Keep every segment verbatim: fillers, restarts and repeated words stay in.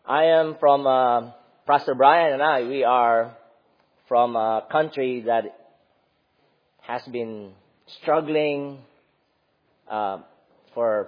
I am from, uh, Pastor Brian and I, we are from a country that has been struggling uh, for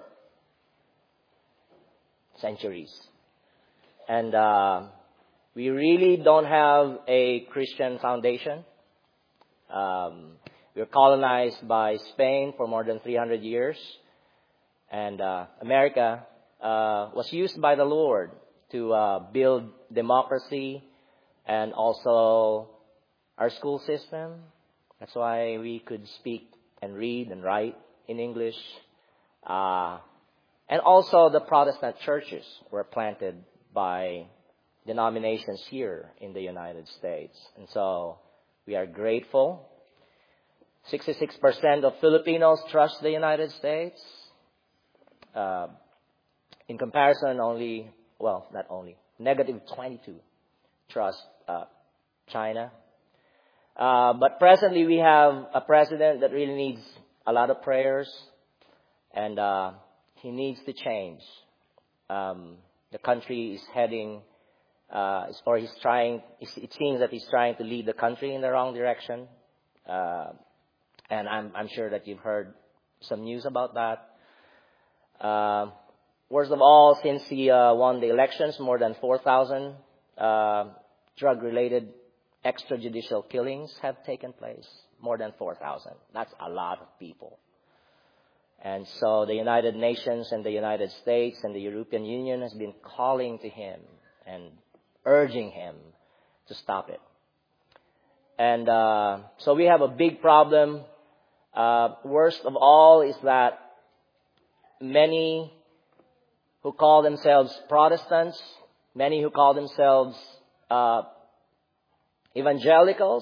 centuries. And uh, we really don't have a Christian foundation. Um, we were colonized by Spain for more than three hundred years. And uh, America uh, was used by the Lord to uh, build democracy and also our school system. That's why we could speak and read and write in English. Uh, and also the Protestant churches were planted by denominations here in the United States. And so we are grateful. sixty-six percent of Filipinos trust the United States. Uh, in comparison, only, well, not only, negative twenty-two trust uh, China. Uh, but presently we have a president that really needs a lot of prayers, and uh, he needs to change. Um, the country is heading, uh, or he's trying, it seems that he's trying to lead the country in the wrong direction. Uh, and I'm, I'm sure that you've heard some news about that. Uh, worst of all, since he uh, won the elections, more than four thousand uh, drug-related extrajudicial killings have taken place. More than four thousand. That's a lot of people. And so the United Nations and the United States and the European Union has been calling to him and urging him to stop it. And uh, so we have a big problem. Uh, worst of all is that many who call themselves Protestants, many who call themselves uh, evangelicals,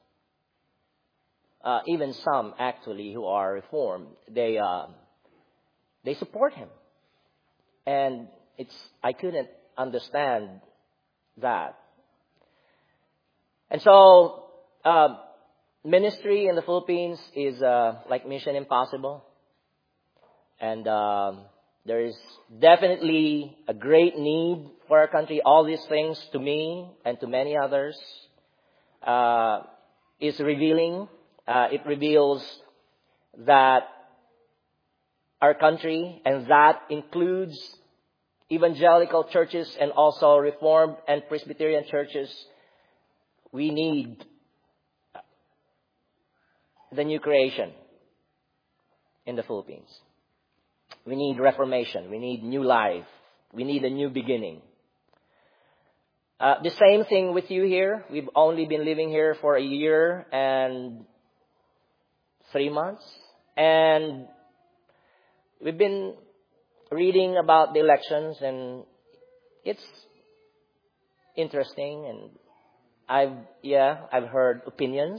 uh, even some actually who are Reformed, they uh, they support him, and it's I couldn't understand that. And so uh, ministry in the Philippines is uh, like Mission Impossible. And um, there is definitely a great need for our country. All these things, to me and to many others, uh, is revealing. Uh, it reveals that our country, and that includes evangelical churches and also Reformed and Presbyterian churches, we need the new creation in the Philippines. We need reformation. We need new life. We need a new beginning. Uh, the same thing with you here. We've only been living here for a year and three months. And we've been reading about the elections, and it's interesting. And I've, yeah, I've heard opinions.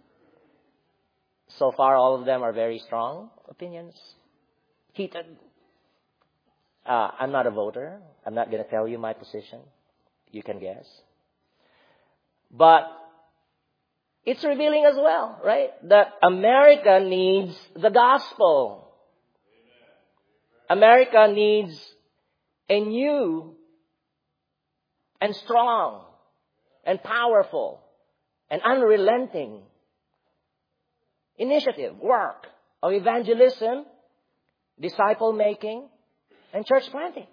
So far, all of them are very strong opinions. Heated. Uh, I'm not a voter. I'm not going to tell you my position. You can guess. But it's revealing as well, right? That America needs the gospel. America needs a new and strong and powerful and unrelenting initiative, work of evangelism, disciple making, and church planting.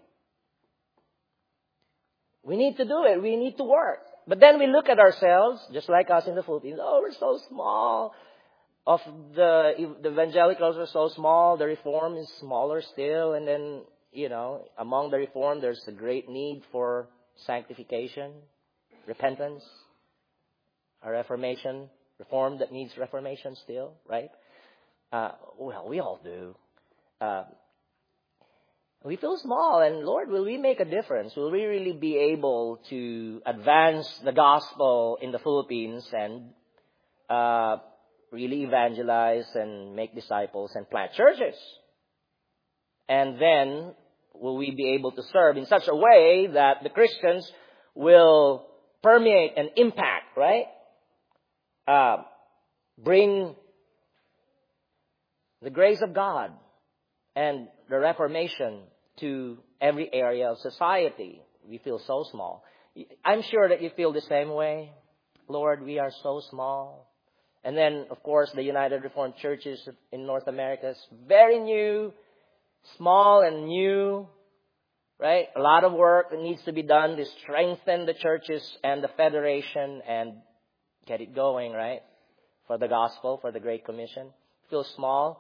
We need to do it. We need to work. But then we look at ourselves, just like us in the Philippines. Oh, we're so small. Of the, the evangelicals are so small. The Reform is smaller still. And then, you know, among the Reform, there's a great need for sanctification, repentance, a reformation, Reform that needs reformation still, right? Uh, well, we all do. Uh, we feel small, and Lord, will we make a difference? Will we really be able to advance the gospel in the Philippines and uh, really evangelize and make disciples and plant churches? And then, will we be able to serve in such a way that the Christians will permeate and impact, right? Uh, bring the grace of God and the Reformation to every area of society, We feel so small. I'm sure that you feel the same way. Lord, we are so small. And then, of course, the United Reformed Churches in North America is very new, small and new, right? A lot of work that needs to be done to strengthen the churches and the federation and get it going, right? For the gospel, for the Great Commission. Feel small.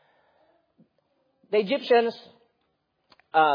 The Egyptians uh,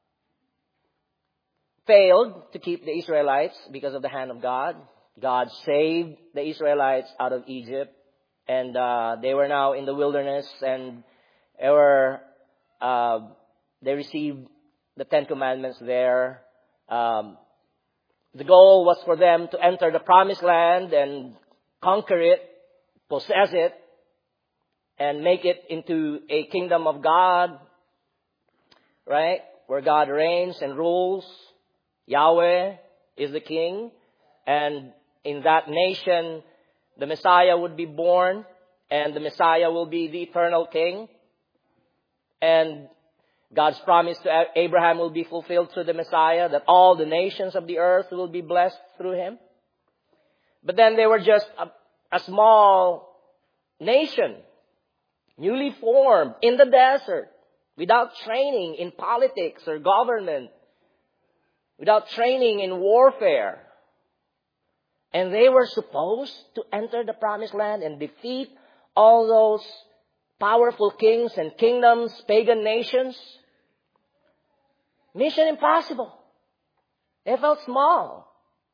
failed to keep the Israelites because of the hand of God. God saved the Israelites out of Egypt, and uh, they were now in the wilderness, and they were uh, they received the Ten Commandments there. Um, the goal was for them to enter the Promised Land and conquer it, possess it, and make it into a kingdom of God, right? Where God reigns and rules. Yahweh is the king, and in that nation, the Messiah would be born, and the Messiah will be the eternal king. And God's promise to Abraham will be fulfilled through the Messiah, that all the nations of the earth will be blessed through him. But then they were just a, a small nation, newly formed in the desert, without training in politics or government, without training in warfare. And they were supposed to enter the Promised Land and defeat all those powerful kings and kingdoms, pagan nations. Mission impossible. They felt small.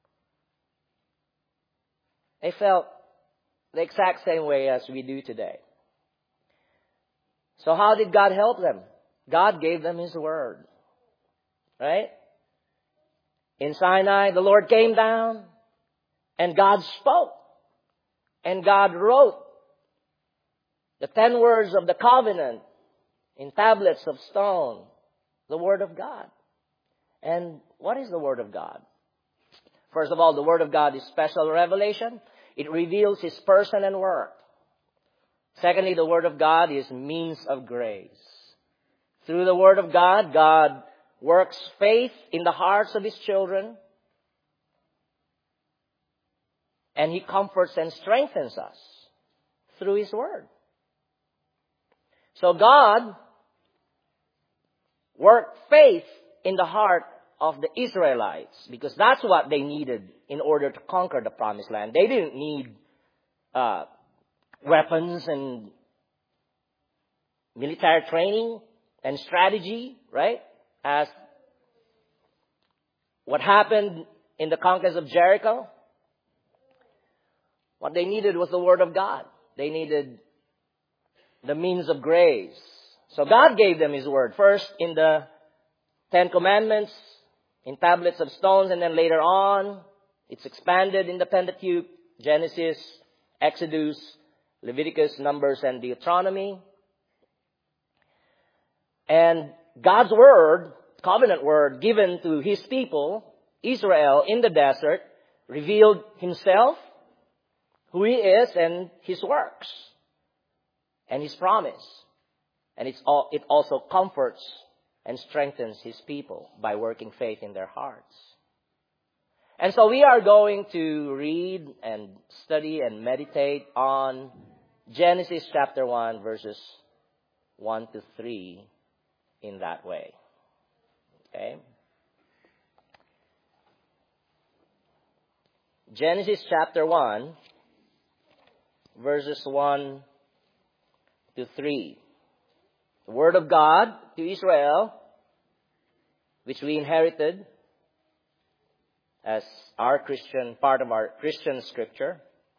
They felt the exact same way as we do today. So how did God help them? God gave them His Word. Right? In Sinai, the Lord came down. And God spoke. And God wrote the ten words of the covenant in tablets of stone. The Word of God. And what is the Word of God? First of all, the Word of God is special revelation. It reveals His person and work. Secondly, the Word of God is means of grace. Through the Word of God, God works faith in the hearts of His children. And He comforts and strengthens us through His Word. So God worked faith in the heart of the Israelites because that's what they needed in order to conquer the Promised Land. They didn't need uh, weapons and military training and strategy, right? As what happened in the conquest of Jericho. What they needed was the Word of God. They needed the means of grace. So God gave them His Word. First in the Ten Commandments, in tablets of stones, and then later on, it's expanded in the Pentateuch, Genesis, Exodus, Leviticus, Numbers, and Deuteronomy. And God's Word, covenant Word, given to His people, Israel, in the desert, revealed Himself, who He is, and His works, and His promise. And it's all, it also comforts and strengthens His people by working faith in their hearts. And so we are going to read and study and meditate on Genesis chapter one, verses one to three in that way. Okay? Genesis chapter one, verses one to three. The Word of God to Israel, which we inherited as our Christian, part of our Christian scripture.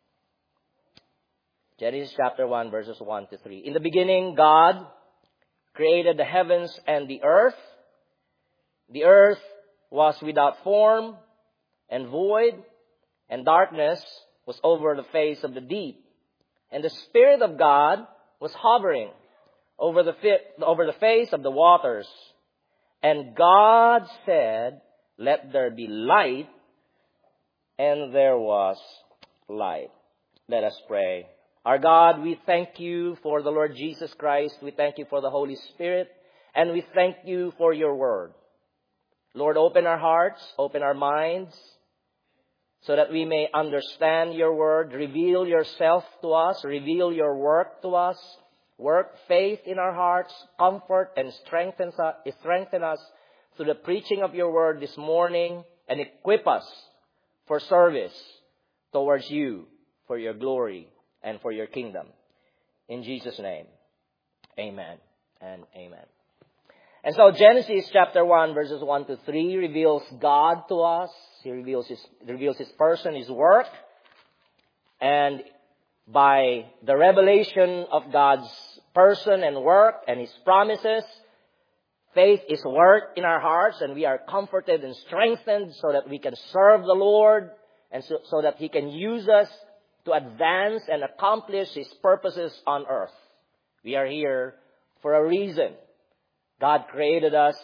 Genesis chapter one, verses one to three. In the beginning, God created the heavens and the earth. The earth was without form and void, and darkness was over the face of the deep. And the Spirit of God was hovering over the, fi- over the face of the waters. And God said, "Let there be light," and there was light. Let us pray. Our God, we thank You for the Lord Jesus Christ. We thank You for the Holy Spirit. And we thank You for Your Word. Lord, open our hearts, open our minds, so that we may understand your word. Reveal yourself to us. Reveal your work to us. Work faith in our hearts. Comfort and strengthen us, strengthen us through the preaching of your word this morning. And equip us for service towards you, for your glory and for your kingdom. In Jesus' name, amen and amen. And so Genesis chapter one, verses one to three reveals God to us. He reveals his, reveals his person, his work. And by the revelation of God's person and work and his promises, faith is worked in our hearts, and we are comforted and strengthened so that we can serve the Lord and so, so that he can use us to advance and accomplish his purposes on earth. We are here for a reason. God created us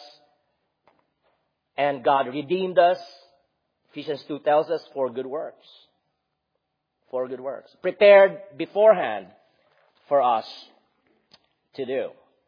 and God redeemed us. Ephesians two tells us for good works. For good works. Prepared beforehand for us to do.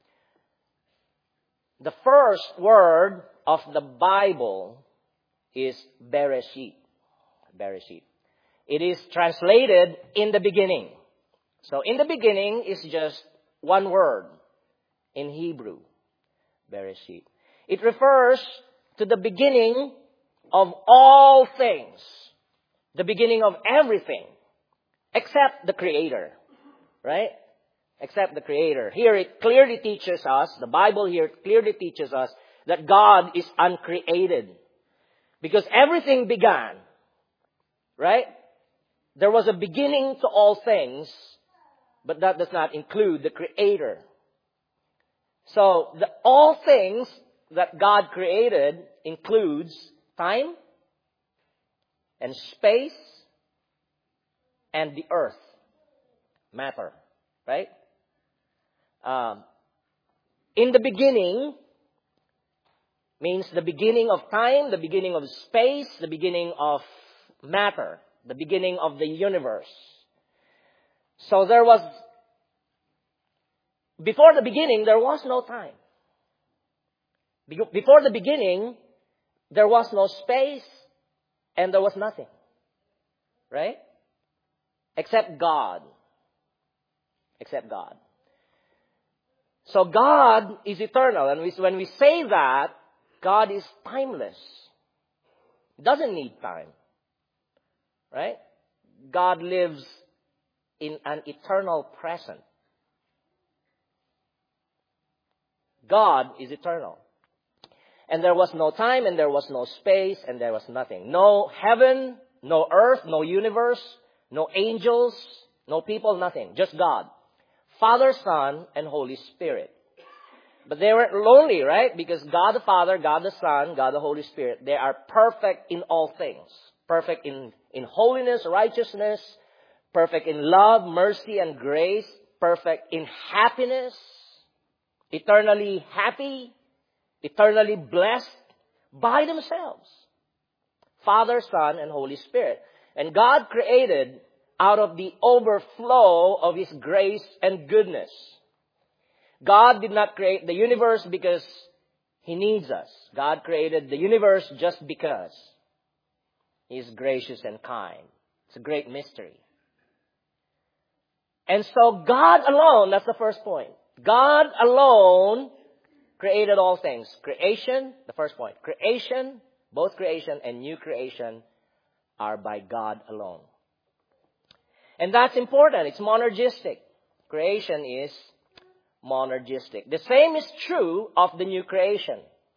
The first word of the Bible is Bereshit. Bereshit. It is translated in the beginning. So in the beginning is just one word in Hebrew. Bereshit. It refers to the beginning of all things. The beginning of everything. Except the Creator. Right? Except the Creator. Here it clearly teaches us, the Bible here clearly teaches us that God is uncreated. Because everything began. Right? There was a beginning to all things, but that does not include the Creator. So, the, all things that God created includes time and space and the earth. Matter. Right? Um, in the beginning means the beginning of time, the beginning of space, the beginning of matter, the beginning of the universe. So there was, before the beginning, there was no time. Before the beginning, there was no space and there was nothing. Right? Except God. Except God. So God is eternal. And when we say that, God is timeless. He doesn't need time. Right? God lives in an eternal present. God is eternal. And there was no time, and there was no space, and there was nothing. No heaven, no earth, no universe, no angels, no people, nothing. Just God. Father, Son, and Holy Spirit. But they weren't lonely, right? Because God the Father, God the Son, God the Holy Spirit, they are perfect in all things. Perfect in, in holiness, righteousness, perfect in love, mercy, and grace, perfect in happiness, eternally happy, eternally blessed by themselves. Father, Son, and Holy Spirit. And God created out of the overflow of His grace and goodness. God did not create the universe because He needs us. God created the universe just because He is gracious and kind. It's a great mystery. And so God alone, that's the first point. God alone created all things. Creation, the first point. Creation, both creation and new creation are by God alone. And that's important. It's monergistic. Creation is monergistic. The same is true of the new creation.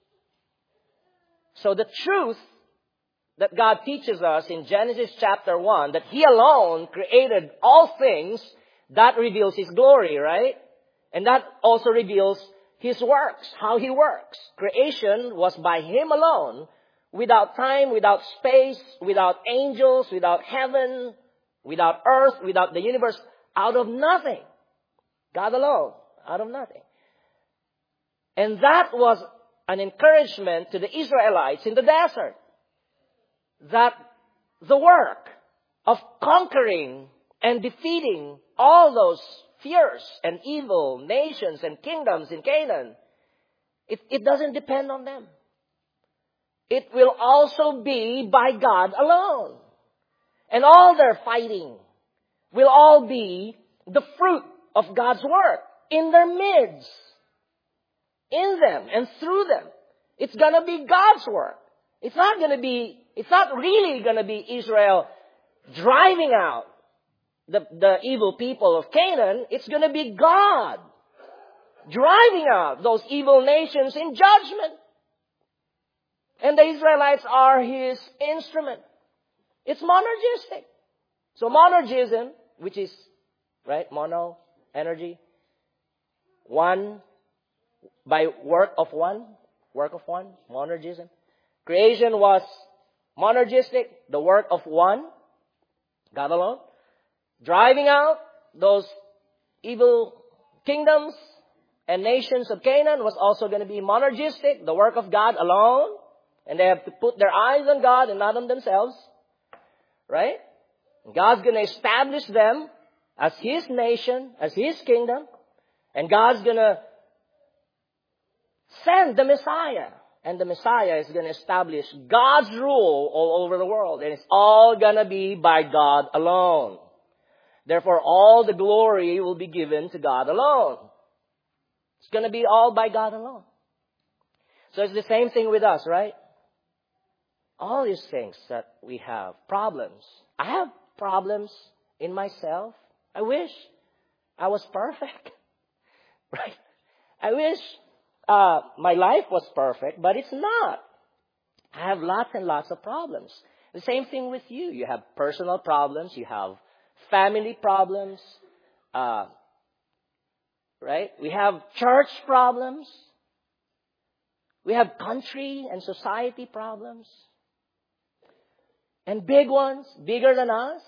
So the truth that God teaches us in Genesis chapter one, that He alone created all things, that reveals His glory, right? And that also reveals His works, how He works. Creation was by Him alone, without time, without space, without angels, without heaven, without earth, without the universe, out of nothing. God alone, out of nothing. And that was an encouragement to the Israelites in the desert. That the work of conquering and defeating all those fierce and evil nations and kingdoms in Canaan, it, it doesn't depend on them. it will also be by God alone. And all their fighting will all be the fruit of God's work in their midst, in them and through them. It's gonna be God's work. It's not gonna be, it's not really gonna be Israel driving out the, the evil people of Canaan. It's gonna be God driving out those evil nations in judgment. And the Israelites are His instrument. It's monergistic. So monergism, which is, right, mono, energy, one, by work of one, work of one, monergism. Creation was monergistic, the work of one, God alone. Driving out those evil kingdoms and nations of Canaan was also going to be monergistic, the work of God alone. And they have to put their eyes on God and not on themselves. Right? God's going to establish them as His nation, as His kingdom. And God's going to send the Messiah. And the Messiah is going to establish God's rule all over the world. And it's all going to be by God alone. Therefore, all the glory will be given to God alone. It's going to be all by God alone. So it's the same thing with us, right? All these things that we have, problems. I have problems in myself. I wish I was perfect. Right? I wish uh, my life was perfect, but it's not. I have lots and lots of problems. The same thing with you. You have personal problems. You have family problems. Uh, right? We have church problems. We have country and society problems. And big ones, bigger than us.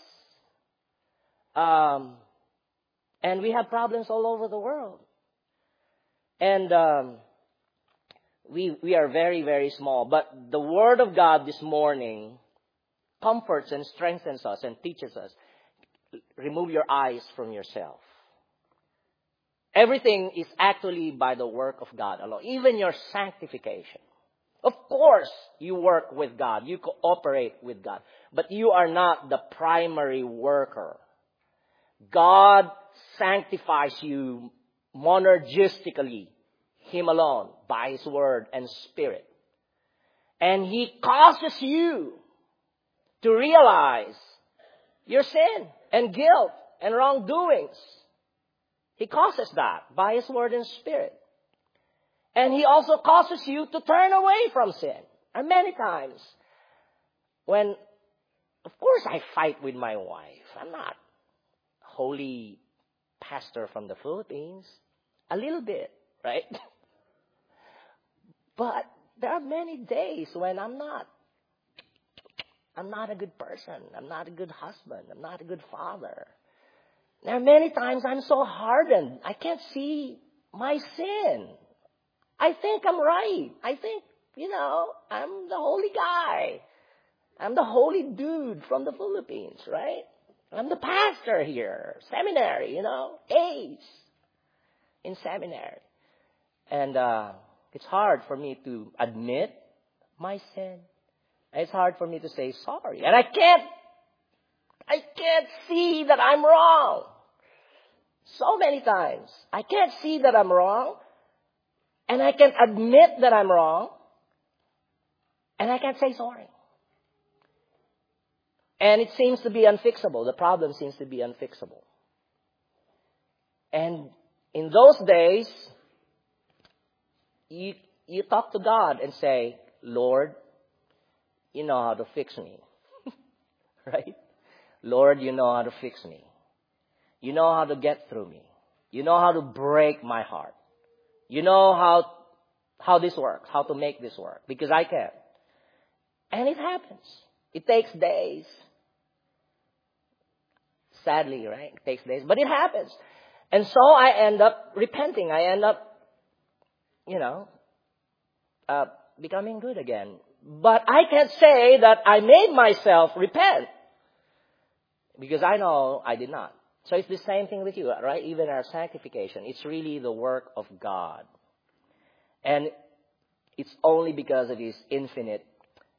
Um, and we have problems all over the world. And um, we we are very, very small. But the Word of God this morning comforts and strengthens us and teaches us. Remove your eyes from yourself. Everything is actually by the work of God alone. Even your sanctification. Of course, you work with God. You cooperate with God. But you are not the primary worker. God sanctifies you monergistically, Him alone, by His Word and Spirit. And He causes you to realize your sin and guilt and wrongdoings. He causes that by His Word and Spirit. And He also causes you to turn away from sin. And many times, when, of course, I fight with my wife. I'm not a holy pastor from the Philippines. A little bit, right? But there are many days when I'm not. I'm not a good person. I'm not a good husband. I'm not a good father. There are many times I'm so hardened. I can't see my sin. I think I'm right. I think, you know, I'm the holy guy. I'm the holy dude from the Philippines, right? I'm the pastor here. Seminary, you know, A's in seminary. And uh, it's hard for me to admit my sin. It's hard for me to say sorry. And I can't, I can't see that I'm wrong. So many times. I can't see that I'm wrong. And I can admit that I'm wrong. And I can't say sorry. And it seems to be unfixable. The problem seems to be unfixable. And in those days, you, you talk to God and say, Lord, you know how to fix me. Right? Lord, you know how to fix me. You know how to get through me. You know how to break my heart. You know how how this works, how to make this work. Because I can't. And it happens. It takes days. Sadly, right? It takes days. But it happens. And so I end up repenting. I end up, you know, uh, becoming good again. But I can't say that I made myself repent. Because I know I did not. So it's the same thing with you, right? Even our sanctification. It's really the work of God. And it's only because of His infinite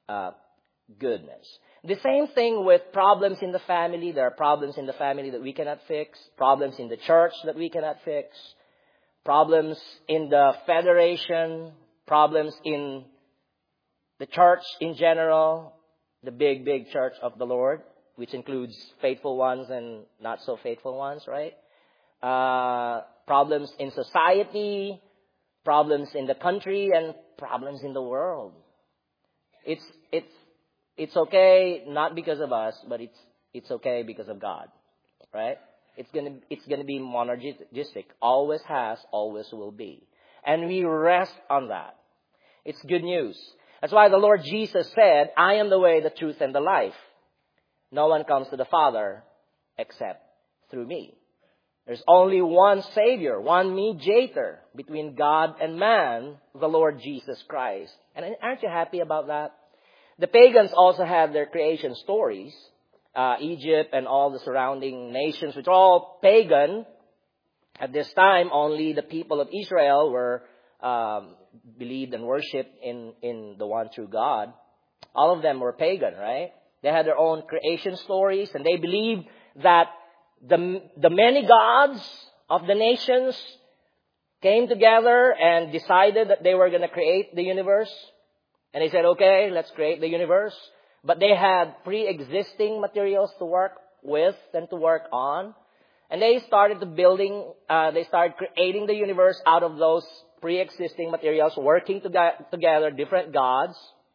uh, goodness. The same thing with problems in the family. There are problems in the family that we cannot fix. Problems in the church that we cannot fix. Problems in the federation. Problems in the church in general. The big, big church of the Lord, which includes faithful ones and not so faithful ones, right? Uh, problems in society. Problems in the country and problems in the world. It's, it's, It's okay, not because of us, but it's it's okay because of God, right? It's gonna it's gonna be monergistic. Always has, always will be, and we rest on that. It's good news. That's why the Lord Jesus said, "I am the way, the truth, and the life. No one comes to the Father except through me." There's only one Savior, one mediator between God and man, the Lord Jesus Christ. And aren't you happy about that? The pagans also had their creation stories. Uh, Egypt and all the surrounding nations, which are all pagan. At this time, only the people of Israel were um, believed and worshipped in, in the one true God. All of them were pagan, right? They had their own creation stories, and they believed that the, the many gods of the nations came together and decided that they were going to create the universe. And they said, okay, let's create the universe. But they had pre-existing materials to work with and to work on. And they started to building, uh, they started creating the universe out of those pre-existing materials, working to- together, different gods.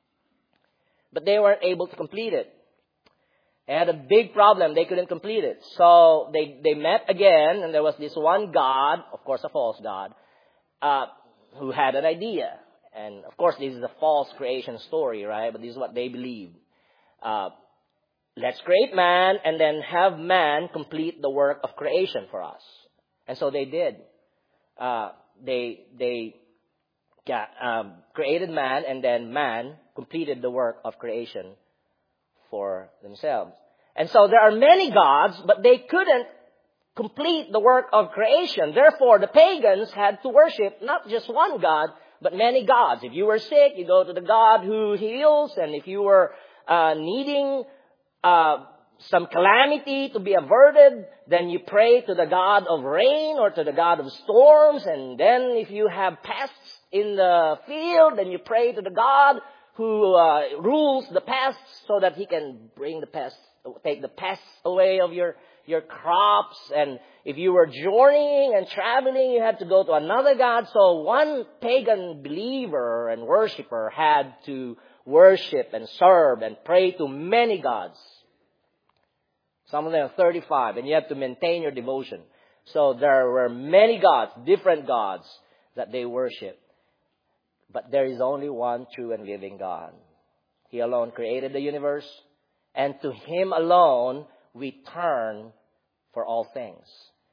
But they weren't able to complete it. They had a big problem. They couldn't complete it. So they, they met again, and there was this one God, of course a false God, uh, who had an idea. And, of course, this is a false creation story, right? But this is what they believed. Uh, let's create man and then have man complete the work of creation for us. And so they did. Uh, they they got, um, created man, and then man completed the work of creation for themselves. And so there are many gods, but they couldn't complete the work of creation. Therefore, the pagans had to worship not just one God, but many gods. If you were sick, you go to the God who heals. And if you were uh, needing uh, some calamity to be averted, then you pray to the God of rain or to the God of storms. And then if you have pests in the field, then you pray to the God who uh, rules the pests so that he can bring the pests, take the pests away of your your crops. And if you were journeying and traveling, you had to go to another god. So one pagan believer and worshiper had to worship and serve and pray to many gods. Some of them are thirty-five, and you have to maintain your devotion. So there were many gods, different gods that they worship. But there is only one true and living God. He alone created the universe, and to Him alone we turn for all things.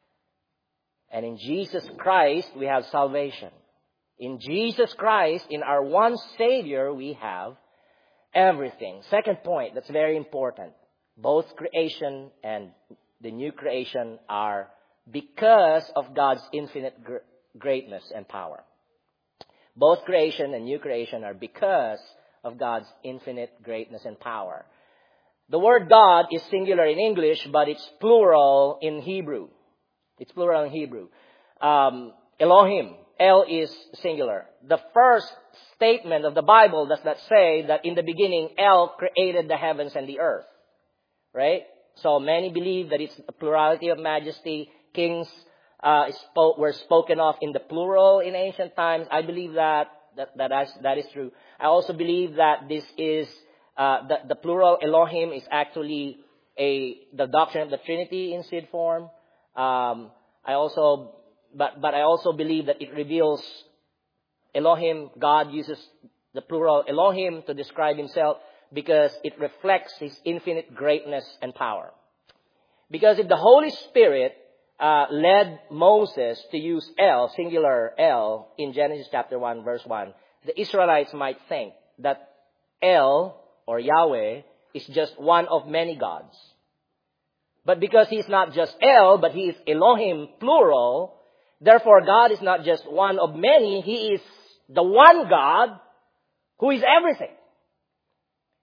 And in Jesus Christ, we have salvation. In Jesus Christ, in our one Savior, we have everything. Second point, that's very important. Both creation and the new creation are because of God's infinite gr- greatness and power. Both creation and new creation are because of God's infinite greatness and power. The word God is singular in English, but it's plural in Hebrew. It's plural in Hebrew. Um, Elohim. El is singular. The first statement of the Bible does not say that in the beginning El created the heavens and the earth. Right? So many believe that it's a plurality of majesty. Kings uh, spoke, were spoken of in the plural in ancient times. I believe that that that is, that is true. I also believe that this is uh, the, the plural Elohim is actually a the doctrine of the Trinity in seed form. Um, I also, but but I also believe that it reveals Elohim. God uses the plural Elohim to describe Himself because it reflects His infinite greatness and power. Because if the Holy Spirit uh, led Moses to use El, singular El, in Genesis chapter one, verse one, the Israelites might think that El, or Yahweh, is just one of many gods. But because He is not just El, but He is Elohim, plural, therefore God is not just one of many, He is the one God who is everything.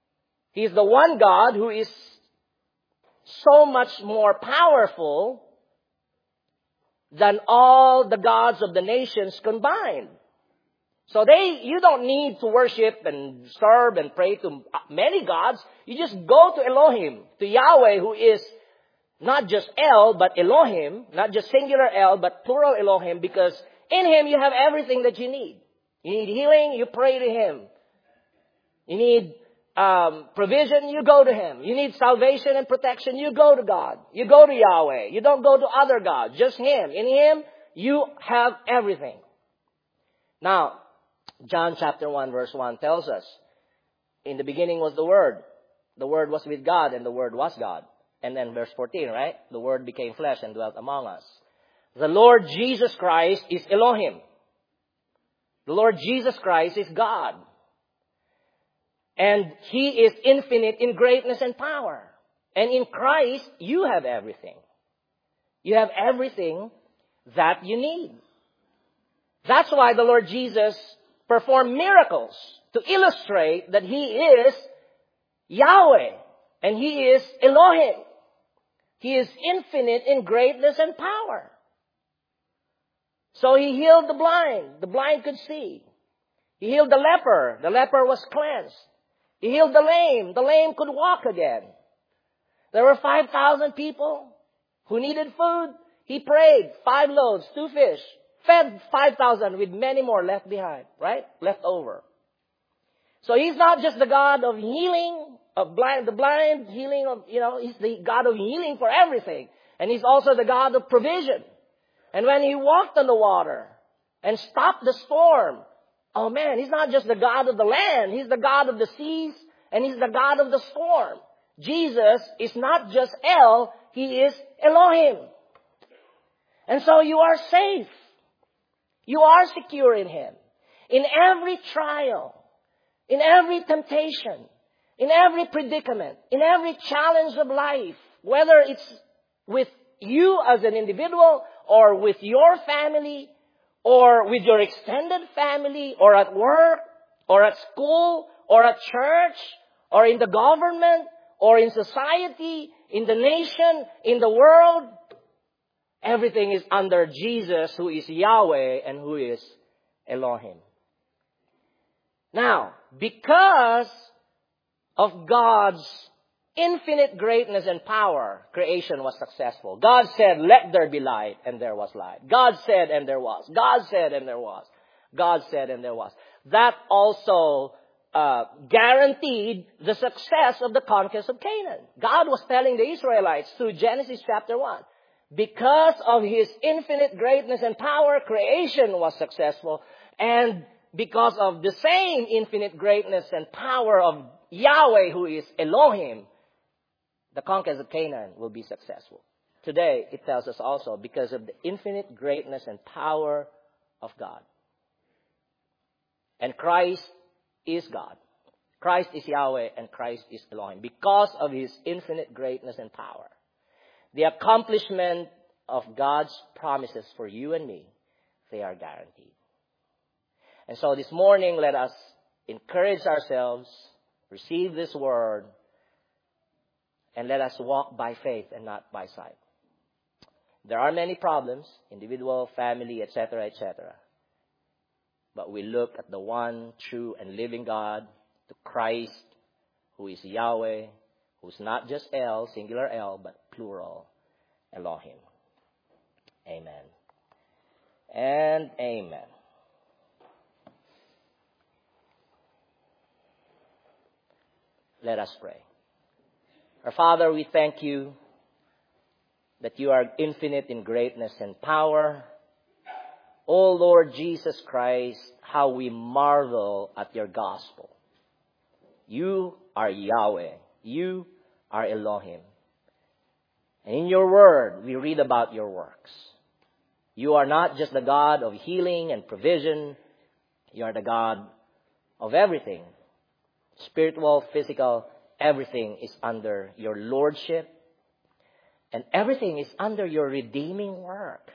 He is the one God who is so much more powerful than all the gods of the nations combined. So they, you don't need to worship and serve and pray to many gods. You just go to Elohim, to Yahweh, who is not just El, but Elohim, not just singular El, but plural Elohim, because in Him you have everything that you need. You need healing, you pray to Him. You need um, provision, you go to Him. You need salvation and protection, you go to God. You go to Yahweh. You don't go to other gods, just Him. In Him, you have everything. Now, John chapter one verse one tells us, in the beginning was the Word. The Word was with God and the Word was God. And then verse fourteen, right? The Word became flesh and dwelt among us. The Lord Jesus Christ is Elohim. The Lord Jesus Christ is God. And He is infinite in greatness and power. And in Christ, you have everything. You have everything that you need. That's why the Lord Jesus performed miracles to illustrate that He is Yahweh and He is Elohim. He is infinite in greatness and power. So He healed the blind. The blind could see. He healed the leper. The leper was cleansed. He healed the lame. The lame could walk again. There were five thousand people who needed food. He prayed. Five loaves, two fish. Fed five thousand with many more left behind, right? Left over. So He's not just the God of healing, of blind, the blind, healing of, you know, He's the God of healing for everything. And He's also the God of provision. And when He walked on the water and stopped the storm, oh man, He's not just the God of the land. He's the God of the seas and He's the God of the storm. Jesus is not just El, He is Elohim. And so you are safe. You are secure in Him. In every trial, in every temptation, in every predicament, in every challenge of life, whether it's with you as an individual or with your family or with your extended family or at work or at school or at church or in the government or in society, in the nation, in the world, everything is under Jesus, who is Yahweh and who is Elohim. Now, because of God's infinite greatness and power, creation was successful. God said, let there be light, and there was light. God said, and there was. God said, and there was. God said, and there was. That also uh, guaranteed the success of the conquest of Canaan. God was telling the Israelites through Genesis chapter one, because of His infinite greatness and power, creation was successful. And because of the same infinite greatness and power of Yahweh, who is Elohim, the conquest of Canaan will be successful. Today, it tells us also because of the infinite greatness and power of God. And Christ is God. Christ is Yahweh and Christ is Elohim. Because of His infinite greatness and power, the accomplishment of God's promises for you and me, they are guaranteed. And so this morning, let us encourage ourselves, receive this word, and let us walk by faith and not by sight. There are many problems, individual, family, et cetera, et cetera. But we look at the one true and living God, to Christ, who is Yahweh, who's not just El, singular El, but plural, Elohim. Amen. And amen. Let us pray. Our Father, we thank You that You are infinite in greatness and power. O Lord Jesus Christ, how we marvel at Your gospel. You are Yahweh. You are Elohim. And in Your word, we read about Your works. You are not just the God of healing and provision. You are the God of everything. Spiritual, physical, everything is under Your lordship. And everything is under Your redeeming work.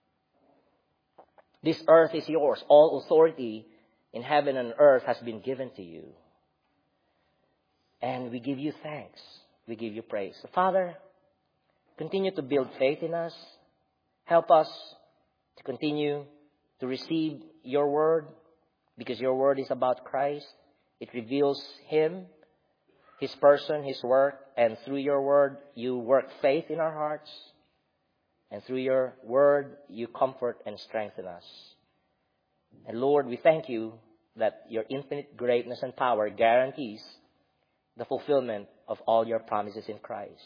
This earth is Yours. All authority in heaven and earth has been given to You. And we give you thanks. We give you praise. So, Father, continue to build faith in us. Help us to continue to receive your word, because your word is about Christ. It reveals him, his person, his work, and through your word, you work faith in our hearts. And through your word, you comfort and strengthen us. And Lord, we thank you that your infinite greatness and power guarantees the fulfillment of all your promises in Christ.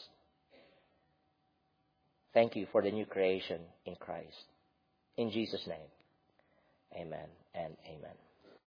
Thank you for the new creation in Christ. In Jesus' name, amen and amen.